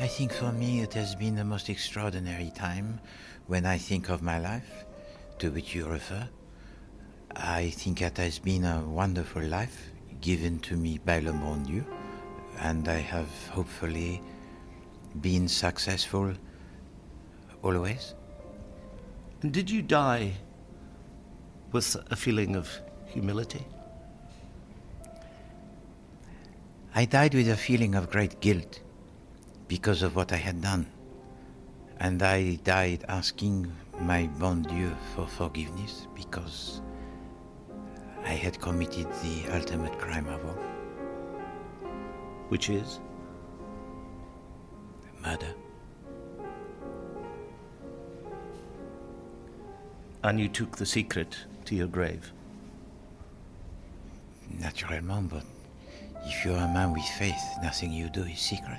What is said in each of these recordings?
I think for me it has been the most extraordinary time when I think of my life, to which you refer. I think it has been a wonderful life given to me by Le Bon Dieu, and I have hopefully been successful always. And did you die with a feeling of humility? I died with a feeling of great guilt because of what I had done. And I died asking my bon Dieu for forgiveness because I had committed the ultimate crime of all. Which is? Murder. And you took the secret to your grave? Naturellement, but if you're a man with faith, nothing you do is secret.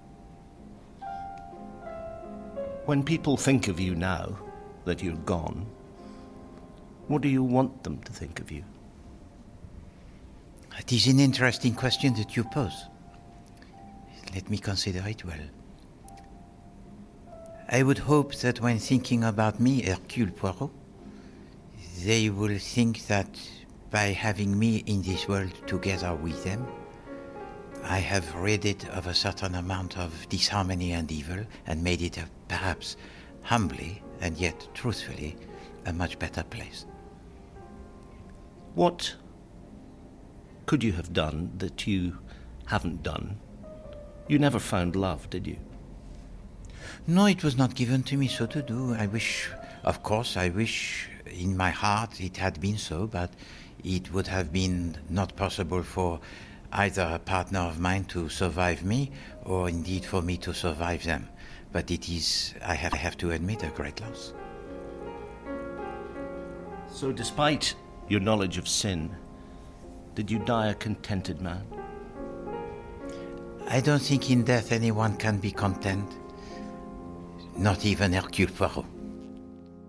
When people think of you now, that you're gone, what do you want them to think of you? It is an interesting question that you pose. Let me consider it well. I would hope that when thinking about me, Hercule Poirot, they will think that by having me in this world together with them, I have rid it of a certain amount of disharmony and evil and made it perhaps humbly and yet truthfully a much better place. What could you have done that you haven't done? You never found love, did you? No, it was not given to me so to do. I wish in my heart it had been so, but it would have been not possible for either a partner of mine to survive me or indeed for me to survive them. But it is, I have to admit, a great loss. So despite your knowledge of sin, did you die a contented man? I don't think in death anyone can be content, not even Hercule Poirot.